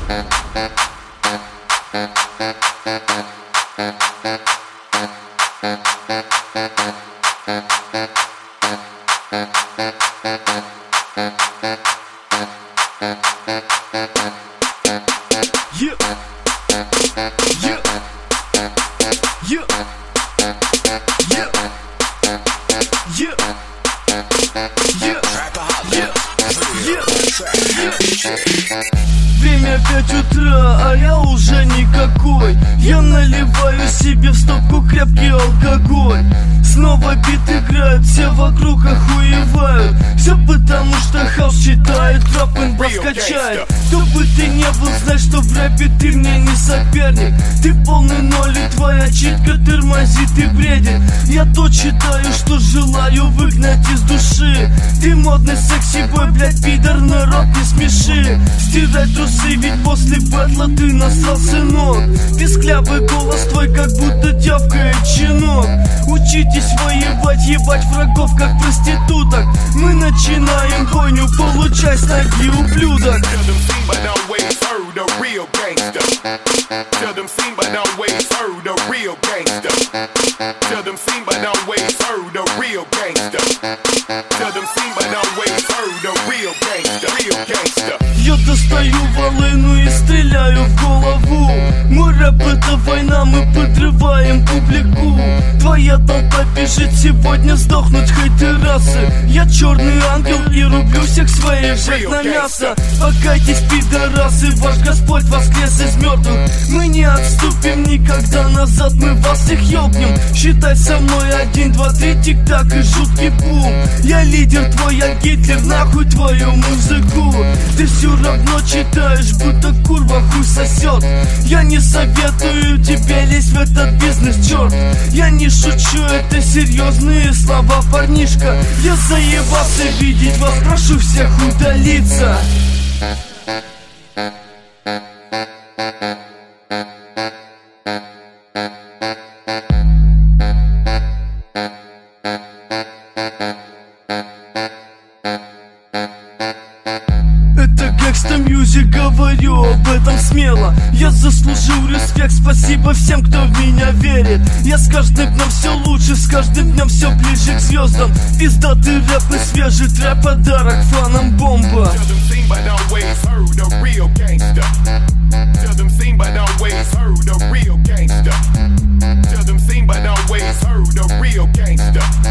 Время 5 утра, а я уже никакой. Я наливаю себе в стопку крепкий алкоголь. Снова бит играет, все вокруг охуевают. Все потому что хаус читает, рэп н бас качает. Кто бы ты не был, знай, что в рэпе ты мне не соперник. Ты полный ноль и твоя читка тормозит и бредит. Я то читаю, что желаю выгнать из души. Ты модный секси-бой, блядь, пидор, народ не смеши. Стирай трусы, ведь после бэтла ты насрал, сынок. Писклявый голос твой, как будто тявкает щенок. Учитесь воевать, ебать врагов, как проституток. Мы начинаем бойню, получай с ноги, ублюдок. Я достаю волыну и стреляю в голову. Мой рэп это война, мы подрываем публику. Твоя толпа бежит сегодня сдохнуть хейтерасы. Я черный ангел и рублю всех своих жертв на мясо. Покайтесь, пидорасы, ваш Господь воскрес из мертвых. Мы не отступим никогда назад, мы вас всех ёбнем. Считай со мной 1, 2, 3, тик-так и жуткий бум. Я лидер твой, я Гитлер, нахуй твою музыку. Ты все равно читаешь, будто курва хуй сосет. Я не советую тебе лезть в этот бизнес, черт. Я не шучу, это серьезные слова, парнишка. Я заебался видеть вас, прошу всех удалиться. Мьюзик, говорю об этом смело. Я заслужил респект, спасибо всем, кто в меня верит. Я с каждым днем все лучше, с каждым днем все ближе к звездам. Пиздатый рэп и свежий трэп, подарок фанам бомба. Real gangster.